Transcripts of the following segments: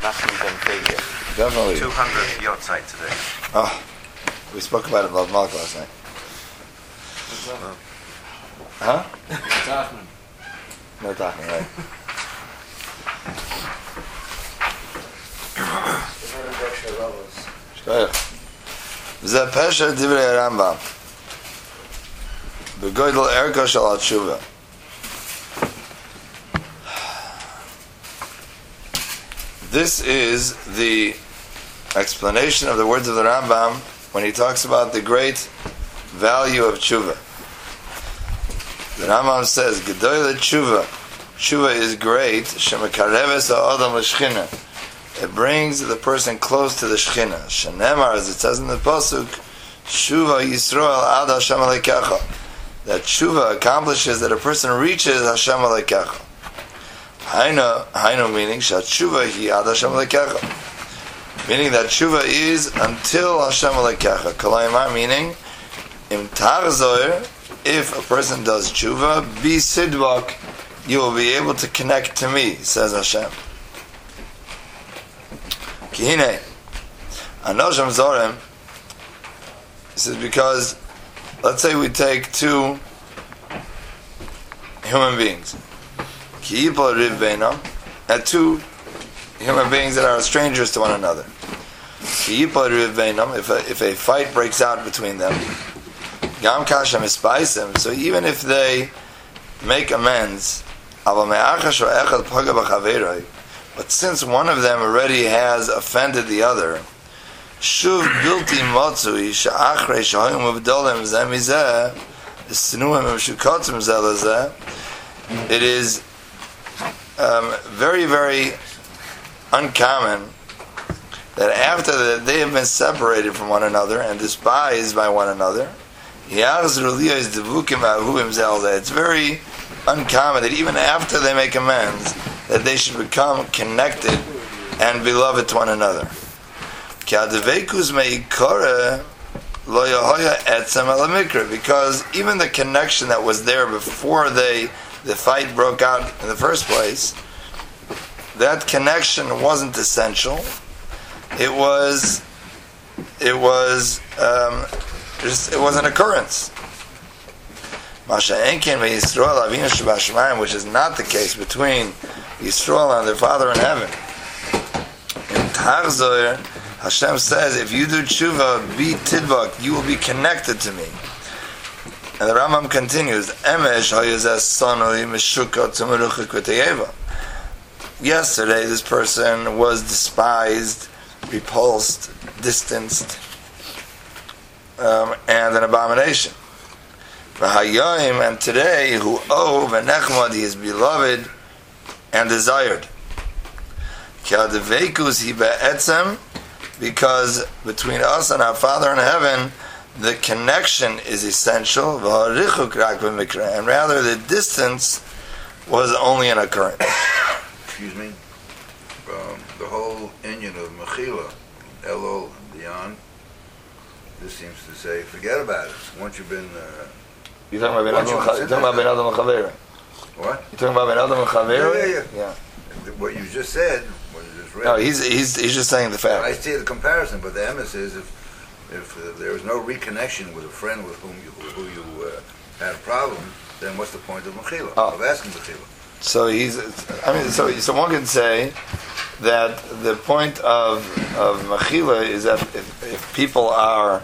Nachman ben Fagin. Definitely. 200 Yotzai today. Oh, we spoke about it in Love Malk last night. Huh? Nachman. No talking, right? זה פשע דברי הרמב"ם בגודל ערכו של התשובה. This is the explanation of the words of the Rambam when he talks about the great value of tshuva. The Rambam says, Gedoyle tshuva. Tshuva is great. Shemekareves ha'adam l'shchina. It brings the person close to the Shechina. Shenemar, as it says in the Pasuk, Shuva Yisrael ad Hashem Alekecha. That Shuva accomplishes that a person reaches Hashem Alekecha. Hainu meaning, Shat Shuva hi ad Hashem Alekecha. Meaning that Shuva is until Hashem Alekecha. Kalayimar meaning, Im Tarzoir, if a person does Shuva, be Sidvak, you will be able to connect to me, says Hashem. Kihine, Anosham Zorem, he says, because let's say we take two human beings, Kiyipa Riv Beinam, and two human beings that are strangers to one another. Kiyipa Riv Beinam, if a fight breaks out between them, Gam Kashem Ispaisim, so even if they make amends, but since one of them already has offended the other, Shuv bilti motzui she'achrei she'hoyim uvdolim zeh mizeh esnuim v'shukotzim zeh lezeh. It is very, very uncommon that after that they have been separated from one another and despised by one another, it's very uncommon that even after they make amends, that they should become connected and beloved to one another. Because even the connection that was there before the fight broke out in the first place, that connection wasn't essential. It was an occurrence. Which is not the case between Yisrael and their Father in heaven. In Tahzoir, Hashem says, if you do tshuva, be tidvak, you will be connected to me. And the Rambam continues, yesterday this person was despised, repulsed, distanced, and an abomination. And today, he is beloved and desired. Because between us and our Father in heaven, the connection is essential, and rather the distance was only an occurrence. Excuse me. The whole Indian of Mechila, Elul and beyond, this seems to say, forget about it. Once you've been... You're talking about Ben Adam and Chavera. What? You're talking about Ben Adam and Chavera? Yeah. What you just said, what you just read. No, he's just saying the fact. I see the comparison, but the emes is if there is no reconnection with a friend with who you had a problem, then what's the point of Mechila? Of asking Mechila? So so one could say that the point of Mechila is that if people are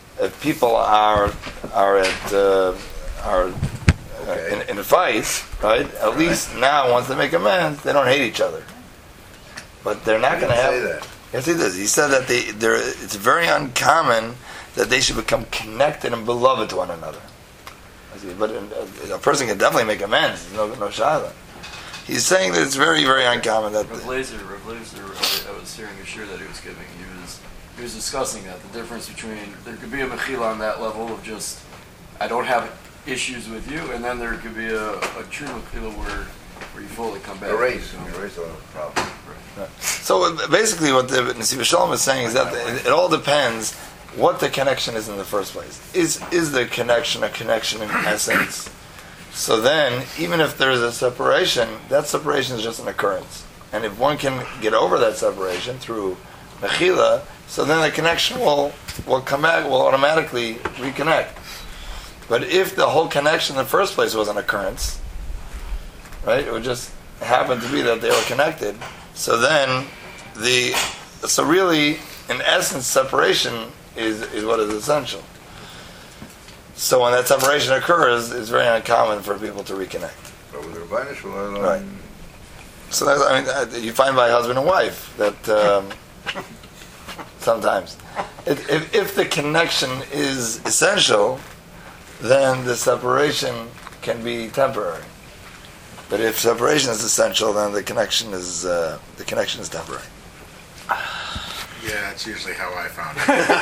in a fight, right? At least now, once they make amends, they don't hate each other. But they're not going to have. Say that. Yes, he does. He said that it's very uncommon that they should become connected and beloved to one another. But a person can definitely make amends. No shayla. He's saying that it's very, very uncommon that. Rav Lazer, I was hearing a shir that he was giving. He was discussing that the difference between there could be a mechila on that level of just I don't have issues with you, and then there could be a true mechila where you fully come back. Erase all the problem. Right. So basically, what the Nesiv Shalom is saying is that it all depends what the connection is in the first place. Is the connection a connection in essence? So then, even if there is a separation, that separation is just an occurrence. and if one can get over that separation through mechila, so then the connection will come back, will automatically reconnect. But if the whole connection in the first place was an occurrence, right, it would just happen to be that they were connected. So then so really, in essence, separation is what is essential. So when that separation occurs, it's very uncommon for people to reconnect. But with Rabbeinu Shalom, Right. So that's, you find by husband and wife that sometimes, if the connection is essential, then the separation can be temporary. But if separation is essential, then the connection is temporary. Yeah, that's usually how I found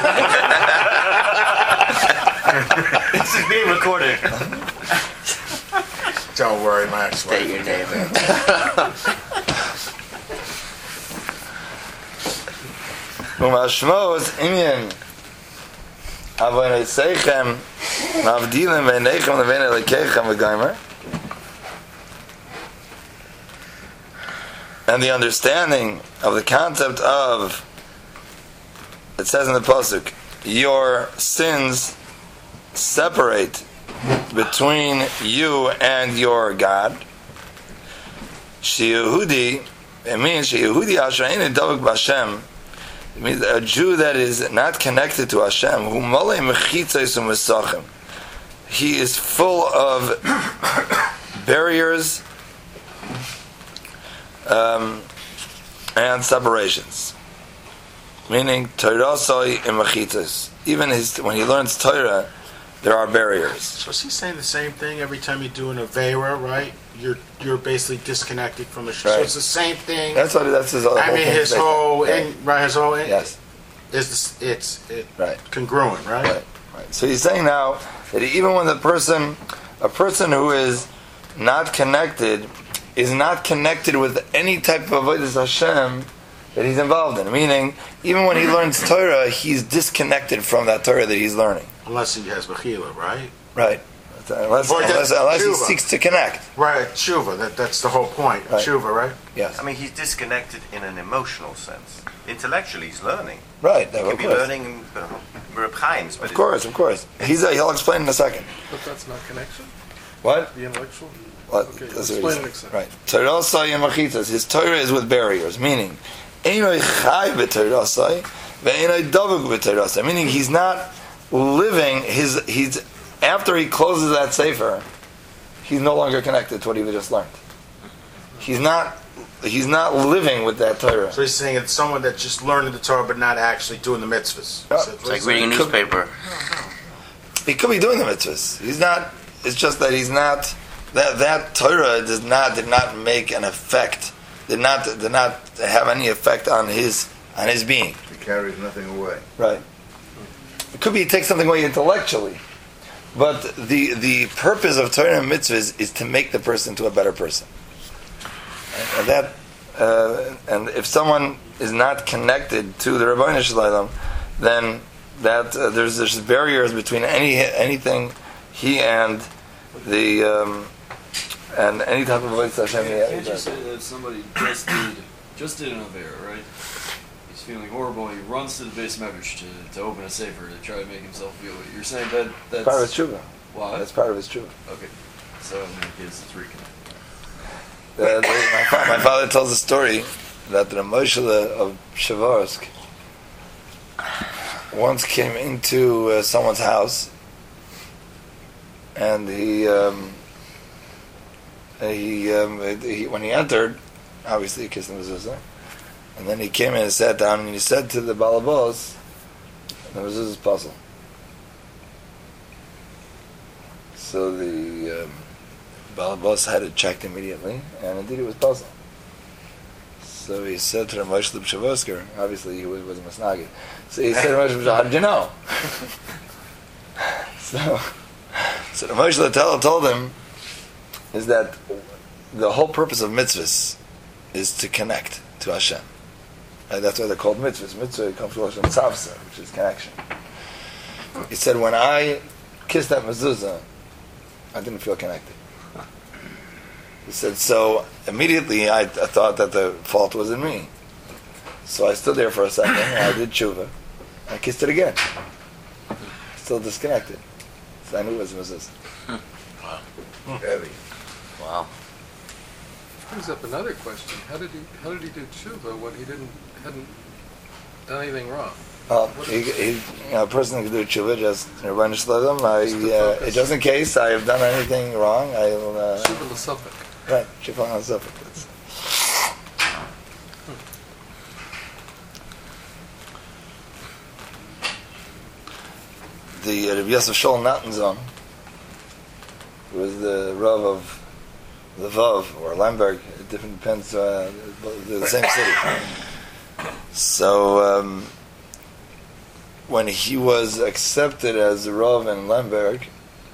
it. This is being recorded. Don't worry, my ex-wife. State your name. Umashmos inyan avonei seichem mavdilim v'nechem levein elekechem v'gomer. And the understanding of the concept of, it says in the pasuk, your sins separate between you and your God. Sheyehudi, it means Sheyehudi asher ein davuk b'Hashem. It means a Jew that is not connected to Hashem, who malei mechitzos u'mesachim. He is full of barriers and separations. Meaning Torah and mechitzos. Even when he learns Torah, there are barriers. So is he saying the same thing every time you do an Avera, right? You're basically disconnected from the. Right. So it's the same thing. That's his whole. I mean, his whole Yes. It's Right. congruent, right? Right. So he's saying now that even when a person who is not connected is not connected with any type of avodas Hashem that he's involved in. Meaning, even when he learns Torah, he's disconnected from that Torah that he's learning. Unless he has Bechila, right? Right. Unless he seeks to connect. Right, tshuva. That's the whole point. Right. Tshuva, right? Yes. I mean, he's disconnected in an emotional sense. Intellectually, he's learning. Right. He could be learning Reb Chaim's, but Of course. He'll explain in a second. But that's not connection? What? The intellectual? What? Okay, That's explain what it he's exactly. right. Torah Osai and Machitas. His Torah is with barriers, meaning Einoi Chai b'Torah Osai, ve'Einoi Davuk b'Torah Osai. Meaning he's not living. He's after he closes that sefer, he's no longer connected to what he just learned. He's not living with that Torah. So he's saying it's someone that's just learning the Torah but not actually doing the mitzvahs. Yeah. So It's like reading a newspaper. He could be doing the mitzvahs. He's not. It's just that he's not. That Torah did not make an effect. Did not have any effect on his being. It carries nothing away. Right. It could be he takes something away intellectually, but the purpose of Torah and mitzvahs is to make the person to a better person. And and if someone is not connected to the Rabbeinu Shalom, then there's barriers between anything he and the and any type of voice Hashem. Can't you say that somebody just did an Avera, right? He's feeling horrible. He runs to the base medrash to open a sefer to try to make himself feel it. You're saying that's part of his tshuva. Why? That's part of his tshuva. Okay. So in that case, it's reconnected. My father tells a story that the Moshe of Shavarsk once came into someone's house, and he when he entered, obviously he kissed the mezuzah, and then he came in and sat down and he said to the balabos, "The mezuzah's puzzle." So the balabos had it checked immediately, and indeed it was puzzle. So he said to the Moshe Shavarsker, obviously he was a masnagi. So he said to Moshe, "How did you know?" So the Moshe told him is that the whole purpose of mitzvahs is to connect to Hashem. And that's why they're called mitzvahs. Mitzvah comes from Hashem tzavsa, which is connection. He said, when I kissed that mezuzah, I didn't feel connected. He said, so immediately I thought that the fault was in me. So I stood there for a second, and I did tshuva. I kissed it again. Still disconnected. So I knew it was Mrs. Heavy. Wow. Brings up another question. How did he do tshuva when he hadn't done anything wrong? A person can do tshuva, just revenge them. Just in case I have done anything wrong, I'll... Tshuva l'safek. Right, tshuva l'safek. The Rabbi Yosef Shol Natanzon was the Rav of the Vav, or Lemberg, it depends, the same city. So, when he was accepted as the Rav in Lemberg,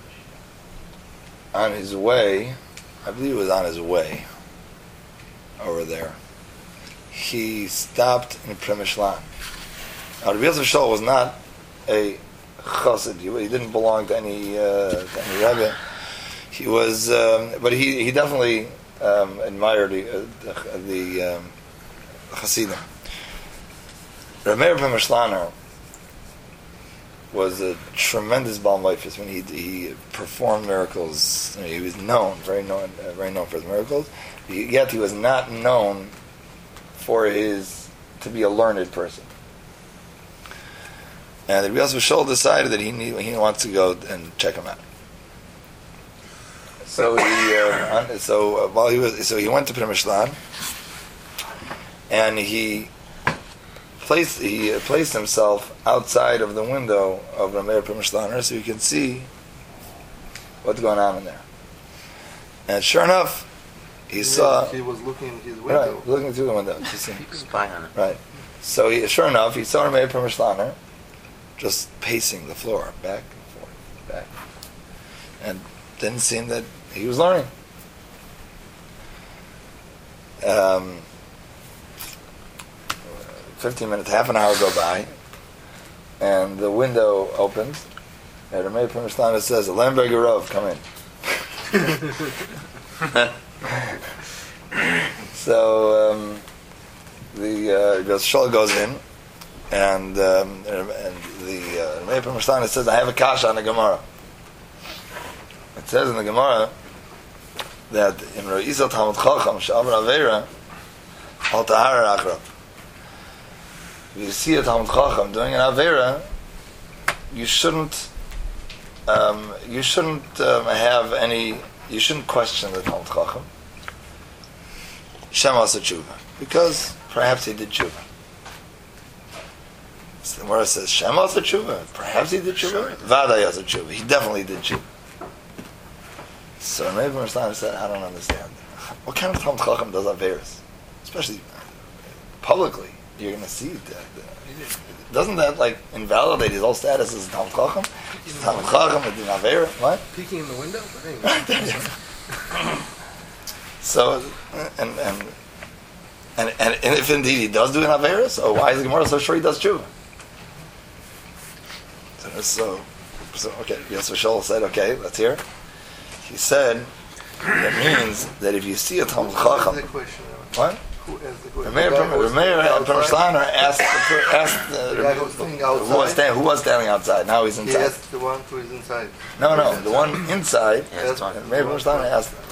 on his way, I believe it was on his way over there, he stopped in Premishlan. Now, Rabbi Yosef Shol was not a chassid. He didn't belong to any rebbe. He was, but he definitely admired the chassidim. Rav Meir Premishlan was a tremendous Baal Mofes when he performed miracles. I mean, he was very known for his miracles. Yet he was not known to be a learned person. And the Rabbi Yosef Shol decided that he wants to go and check him out. So he went to Premishlan, and he placed himself outside of the window of the Meir Premishlan so he could see what's going on in there. And sure enough, he saw. He was looking in his window. Right, looking through the window to see. Spying on it. Right. So sure enough, he saw Meir Premishlan just pacing the floor, back and forth, back, and didn't seem that he was learning. 15 minutes, half an hour go by, and the window opens, and the Meir Premishlan says, "Lemberger Rav, come in." So the Shul goes in, and the Meir Premishlan says, "I have a kasha on the Gemara." It says in the Gemara that in Re'isa Talmud Chacham She'avar Aveira Al Tahara Achrab. If you see a Talmud Chacham doing an Aveira, you shouldn't question the Talmud Chacham. Shem asa tshuva, because perhaps he did tshuva. So the Gemara says, Shem asa tshuva, perhaps he did tshuva. Vaday asa tshuva, he definitely did tshuva. So Meir Premishlan said, I don't understand. What kind of Talmud Chacham does Averis? Especially publicly, you're going to see that. Doesn't that invalidate his whole status as a Talmud Chacham? He's a Talmud Chacham, a din Avera, what? Peeking in the window? But anyway. So, and if indeed he does do an Avera, so why is the Gemara so sure he does tshuva? So okay, Yosef Shol said, okay, let's hear it. He said, that means that if you see a Talmud Chacham... What? Who asked the question? Meir Premishlan asked the guy who was standing outside. who was standing outside. Now he's He inside. asked the one who is inside. No, the one inside. Yes, And Meir Premishlan asked him.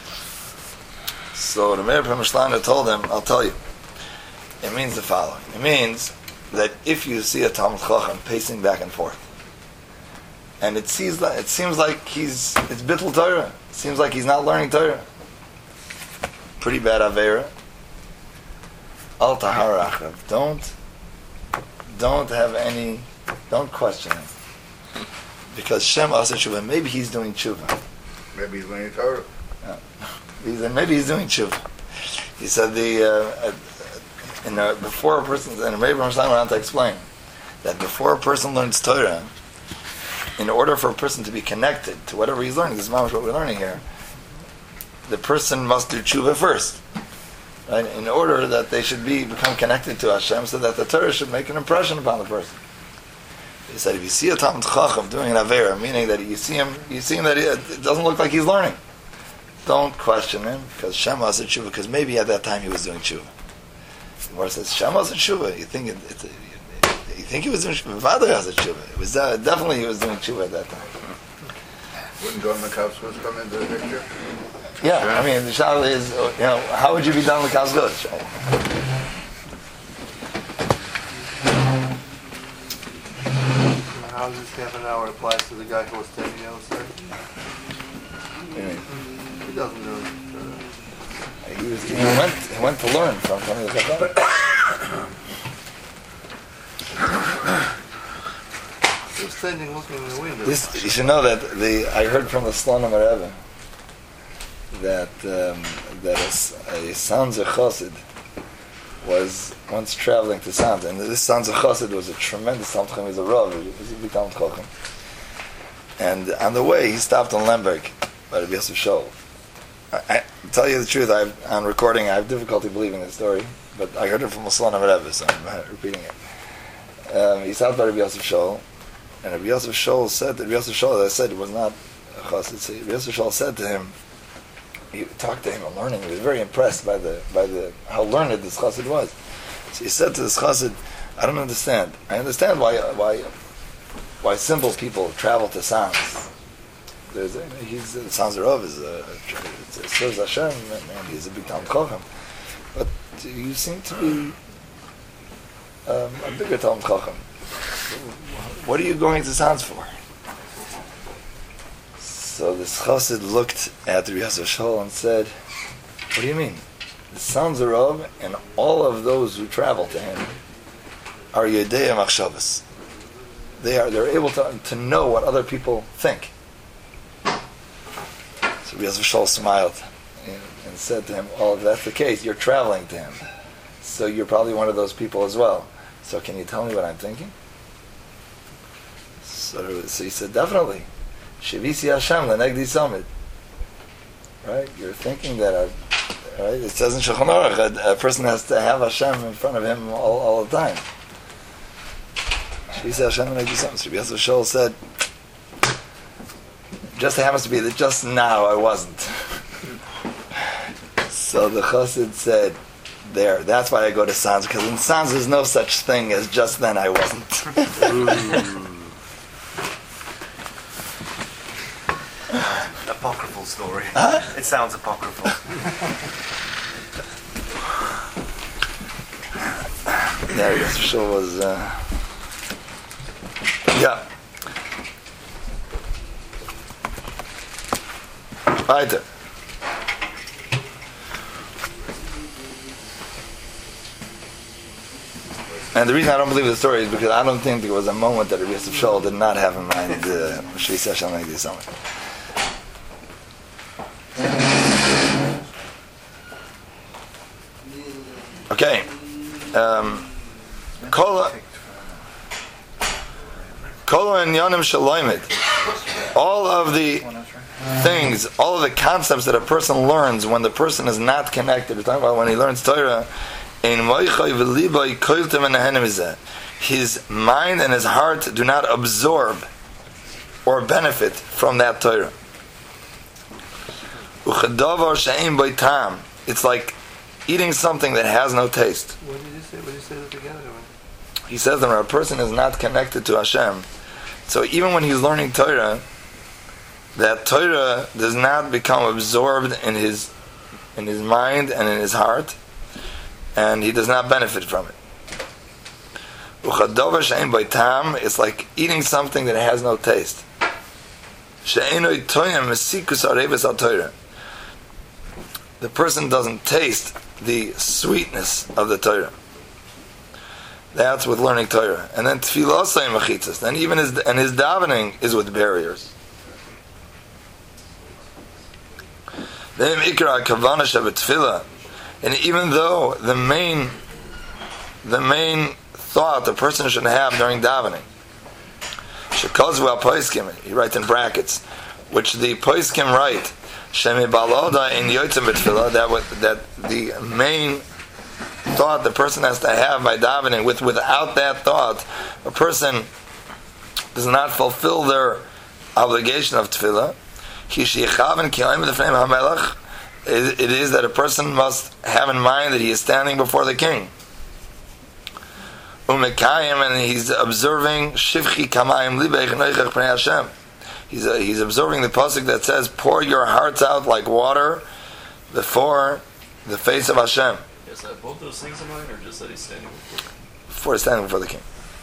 So the Meir Premishlan told him, I'll tell you. It means the following. It means that if you see a Talmud Chacham pacing back and forth, and it seems like it's bittul Torah. It seems like he's not learning Torah. Pretty bad Avera. Al tahara achrav. Don't question him. Because Shem asa tshuva. Maybe he's doing tshuva. Maybe he's learning Torah. Maybe he's doing tshuva. He said before a person, and Meir Premishlan went on to explain that before a person learns Torah, in order for a person to be connected to whatever he's learning, this is what we're learning here, the person must do tshuva first, right? In order that they should become connected to Hashem, so that the Torah should make an impression upon the person. He said, if you see a Talmud Chacham doing an Avera, meaning that you see him that it doesn't look like he's learning. don't question him because Shema said tshuva because maybe at that time he was doing tshuva. The Gemara says Shema said tshuva. You think you think he was doing tshuva? Father said tshuva. It was definitely he was doing tshuva at that time. Wouldn't Don Mikowskis come into the picture? Yeah, I mean the shal is how would you be done with Kazgosh? How does this half an hour apply to the guy who was telling you, sir? He doesn't really. He went to learn from the Chacham. He was standing looking in the window. You should know that I heard from the Slonim Rebbe that a Sanzer Chassid was once traveling to Sanz, and this Sanzer Chassid was a tremendous Talmid Chacham. He was a Rav, he was a big Talmid Chacham. And on the way, he stopped in Lemberg by Rabbi Yosef Shaul. I tell you the truth, on recording, I have difficulty believing this story, but I heard it from a Slonim Rebbe, so I'm repeating it. He stopped by Rabbi Yosef Shaul, and Rabbi Yosef Shaul said, Rabbi Yosef Shaul, as I said, it was not a Chassid. So Rabbi Yosef Shaul said to him, he talked to him on learning. He was very impressed by the how learned this Chassid was. So he said to this Chassid, I don't understand. I understand why simple people travel to Sanz. Sanz Rav serves Hashem, and he's a big Talmid Chacham. But you seem to be a bigger Talmid Chacham. What are you going to Sanz for? So this Chassid looked at Rabbi Yosef Shaul and said, what do you mean? The Sanz Rav and all of those who travel to him are Yedei Machshavas. They're able to know what other people think. So Rabbi Yosef Shaul smiled and said to him, "Oh, if that's the case, you're traveling to him, so you're probably one of those people as well. So can you tell me what I'm thinking?" So he said, "Definitely. Shivisi Hashem lenegdi samid." Right? You're thinking that. Right? It says in Shulchan Aruch a person has to have Hashem in front of him all the time. Shivisi Hashem lenegdi samid. So Rabbi Yosef Shaul said, "Just happens to be that just now I wasn't." So the Chassid said, "There, that's why I go to Sanz, because in Sanz there's no such thing as just then I wasn't." Apocryphal story. Huh? It sounds apocryphal. There, yes, for sure was. Yeah. Weiter. And the reason I don't believe the story is because I don't think there was a moment that Rabbi Yosef Shaul did not have in mind Shvisa Hashem like this summer. Okay. Kol and Yonim Shaloimid. All of the things, all of the concepts that a person learns when the person is not connected. We're talking about when he learns Torah. His mind and his heart do not absorb or benefit from that Torah. It's like eating something that has no taste. What did you say? What did you say that together? He says that when a person is not connected to Hashem, so even when he's learning Torah, that Torah does not become absorbed in his mind and in his heart, and he does not benefit from it. It's like eating something that has no taste. The person doesn't taste the sweetness of the Torah. That's with learning Torah. And then tefillah mechitzas. Then even his davening is with barriers. Then ikra kavana shabbet. And even though the main thought the person should have during davening, shekozvu al poiskim, he writes in brackets, which the poiskim write, shemi baloda in yotzim betfilah, that the main thought the person has to have by davening, without that thought, a person does not fulfill their obligation of tefillah. It is that a person must have in mind that he is standing before the king. And he's observing Shivchi Kamayim Libech Noichach Pnei Hashem. He's observing the pasuk that says, "Pour your hearts out like water before the face of Hashem." Is that both those things in mind, or just that he's standing Before he's standing before the king.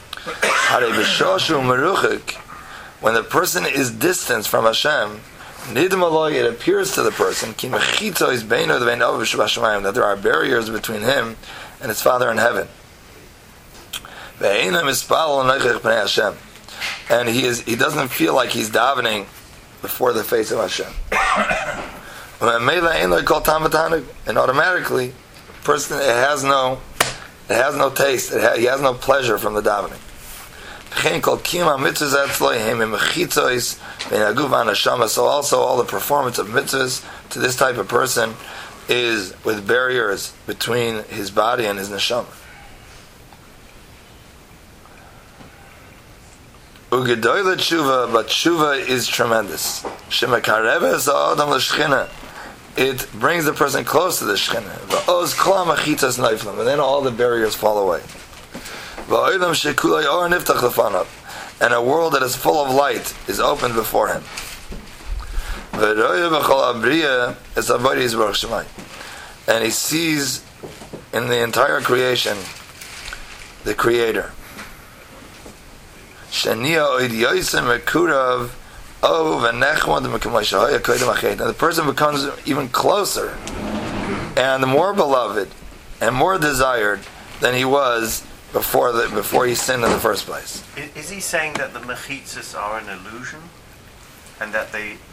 When the person is distant from Hashem, it appears to the person that there are barriers between him and his Father in heaven. And he doesn't feel like he's davening before the face of Hashem. And automatically, person it has no taste. He has no pleasure from the davening. So also all the performance of mitzvahs to this type of person is with barriers between his body and his neshama. Ugedoyle tshuva, but tshuva is tremendous. It brings the person close to the Shekhinah. And then all the barriers fall away. And a world that is full of light is opened before him. And he sees in the entire creation the Creator. And the person becomes even closer and more beloved and more desired than he was before he sinned in the first place. Is he saying that the mechitzas are an illusion, and that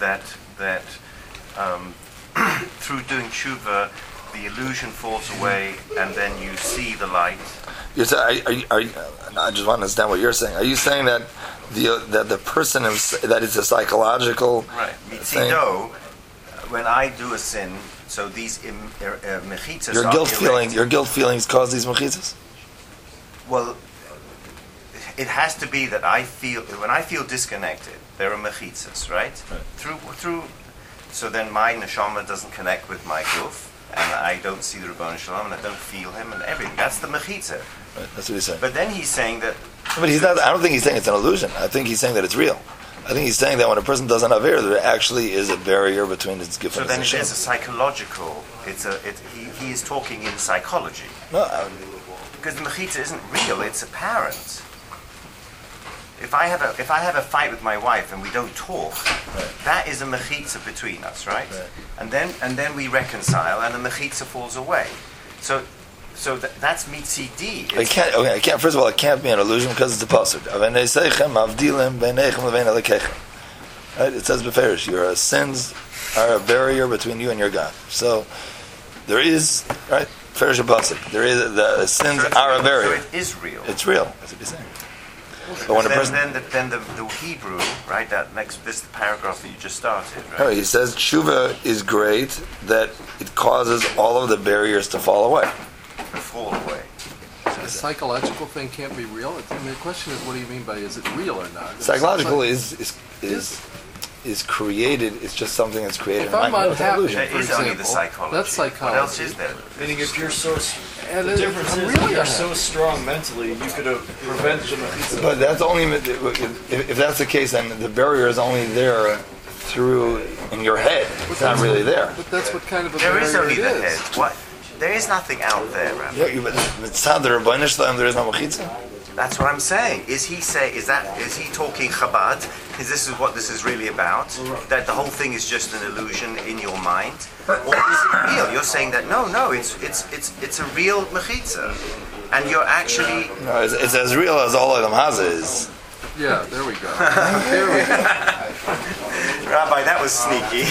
through doing tshuva, the illusion falls away, and then you see the light? I just want to understand what you're saying. Are you saying that the person that it's a psychological thing? No, when I do a sin, so these mechitzas your guilt feelings cause these mechitzas? Well, it has to be that when I feel disconnected, there are mechitzas, right? Through. So then my neshama doesn't connect with my guf, and I don't see the Rebbeinu Shalom, and I don't feel him, and everything. That's the mechitza. Right, that's what he's saying. But then he's saying that. But he's not. I don't think he's saying it's an illusion. I think he's saying that it's real. I think he's saying that when a person does an aver, there actually is a barrier between his gif and his neshama. So then it is a psychological. He is talking in psychology. No. Because the mechitza isn't real; it's apparent. If I have a fight with my wife and we don't talk, that is a mechitza between us, right? And then we reconcile, and the mechitza falls away. So that's mitzidi. It can't. First of all, it can't be an illusion because it's a pasuk. Right? It says beferish, your sins are a barrier between you and your God. So there is ferish a pasuk. There is the sins are a barrier. So it is real. It's real. That's what he's saying. But when then the Hebrew, right? This paragraph that you just started, right? He says tshuva is great that it causes all of the barriers to fall away. Fall away. The psychological thing can't be real. I mean, the question is, what do you mean by is it real or not? Psychological is created. It's just something that's created. If I'm unhappy, that is only the psychology. That's psychology. What else is there? Meaning, if you're so, the difference is if you're so strong mentally, you could have prevented the mechitza. But that's only if that's the case, then the barrier is only there through in your head. It's not really there. But that's what kind of a barrier is only it the is. head. What? There is nothing out there, Rabbi. Yeah, but it's not the Rebbeinu Shalom. There is no mechitza. That's what I'm saying. Is he talking Chabad? Is what this is really about? That the whole thing is just an illusion in your mind, or is it real? You're saying that no, it's a real mechitza, and you're actually no, it's as real as all of them Haza is. Yeah, there we go. There we go. Rabbi, that was sneaky.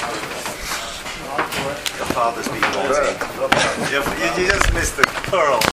Your father's been naughty. You just missed the pearl.